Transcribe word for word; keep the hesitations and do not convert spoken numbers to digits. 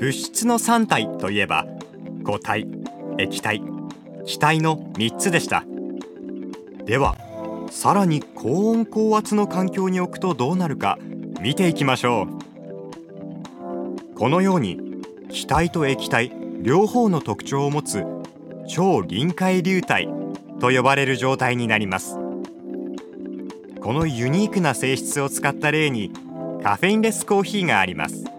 物質のさん体といえば固体、液体、気体のみっつでした。ではさらに高温高圧の環境に置くとどうなるか見ていきましょう。このように気体と液体両方の特徴を持つ超臨界流体と呼ばれる状態になります。このユニークな性質を使った例にカフェインレスコーヒーがあります。